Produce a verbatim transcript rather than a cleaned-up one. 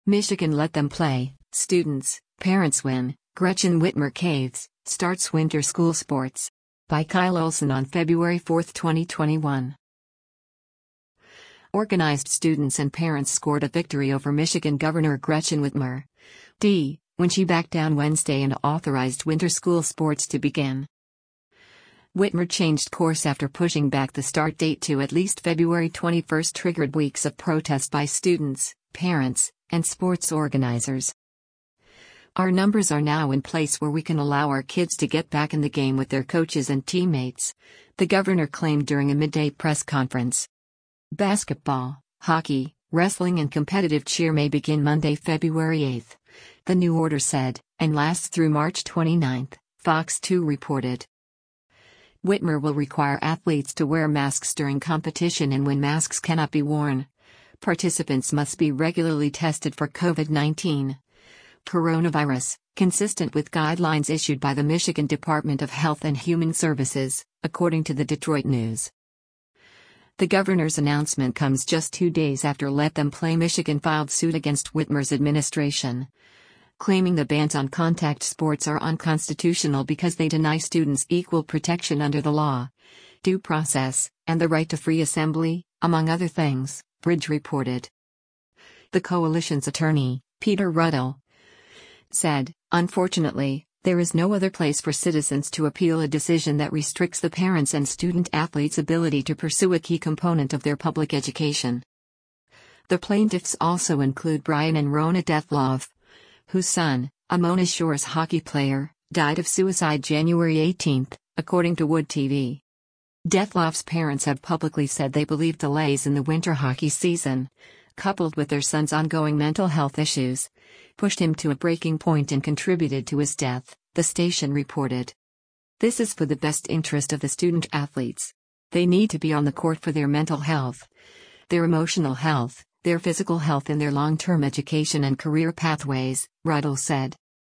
Michigan let them play. Students, parents win. Gretchen Whitmer caves, starts winter school sports. By Kyle Olson on February fourth, twenty twenty-one. Organized students and parents scored a victory over Michigan Governor Gretchen Whitmer. D. When she backed down Wednesday and authorized winter school sports to begin. Whitmer changed course after pushing back the start date to at least February twenty-first, triggered weeks of protest by students, parents, and sports organizers. Our numbers are now in place where we can allow our kids to get back in the game with their coaches and teammates, the governor claimed during a midday press conference. Basketball, hockey, wrestling and competitive cheer may begin Monday, February eighth, the new order said, and lasts through March twenty-ninth, Fox two reported. Whitmer will require athletes to wear masks during competition, and when masks cannot be worn, participants must be regularly tested for COVID nineteen. Coronavirus, consistent with guidelines issued by the Michigan Department of Health and Human Services, according to the Detroit News. The governor's announcement comes just two days after Let Them Play Michigan filed suit against Whitmer's administration, claiming the bans on contact sports are unconstitutional because they deny students equal protection under the law, due process, and the right to free assembly, among other things, Bridge reported. The coalition's attorney, Peter Ruddle, said, "Unfortunately, there is no other place for citizens to appeal a decision that restricts the parents' and student-athletes' ability to pursue a key component of their public education." The plaintiffs also include Brian and Rona Dettloff, whose son, a Mona Shores hockey player, died of suicide January eighteenth, according to Wood T V. Dettloff's parents have publicly said they believe delays in the winter hockey season, coupled with their son's ongoing mental health issues, pushed him to a breaking point and contributed to his death, the station reported. This is for the best interest of the student athletes. They need to be on the court for their mental health, their emotional health, their physical health, and their long-term education and career pathways, Ruddle said.